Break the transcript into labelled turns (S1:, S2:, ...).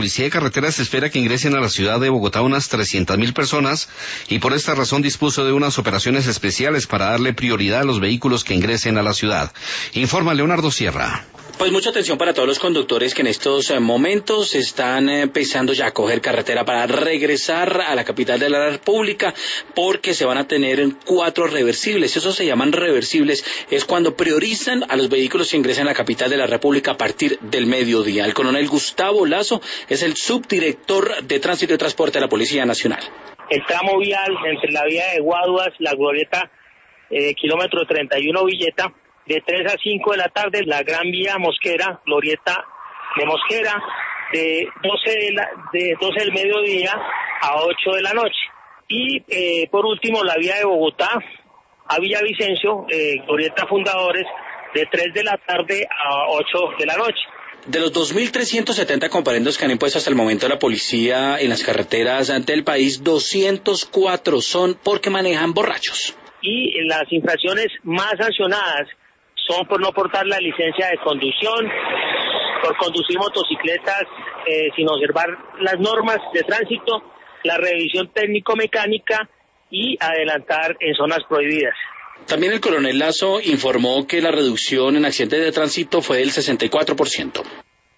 S1: La Policía de Carreteras espera que ingresen a la ciudad de Bogotá unas 300.000 personas y por esta razón dispuso de unas operaciones especiales para darle prioridad a los vehículos que ingresen a la ciudad. Informa Leonardo Sierra.
S2: Pues mucha atención para todos los conductores que en estos momentos están empezando ya a coger carretera para regresar a la capital de la República, porque se van a tener 4 reversibles. Esos se llaman reversibles, es cuando priorizan a los vehículos que ingresan a la capital de la República a partir del mediodía. El coronel Gustavo Lazo es el subdirector de Tránsito y Transporte de la Policía Nacional.
S3: El tramo vial entre la vía de Guaduas, la glorieta, kilómetro 31 Villeta, de 3 a 5 de la tarde, la Gran Vía Mosquera, glorieta de Mosquera, de 12 del mediodía a 8 de la noche. Y por último, la vía de Bogotá a Villavicencio, glorieta Fundadores, de 3 de la tarde a 8 de la noche.
S2: De los 2.370 comparendos que han impuesto hasta el momento la policía en las carreteras del país, 204 son porque manejan borrachos.
S3: Y las infracciones más sancionadas son por no portar la licencia de conducción, por conducir motocicletas sin observar las normas de tránsito, la revisión técnico-mecánica y adelantar en zonas prohibidas.
S2: También el coronel Lazo informó que la reducción en accidentes de tránsito fue del 64%.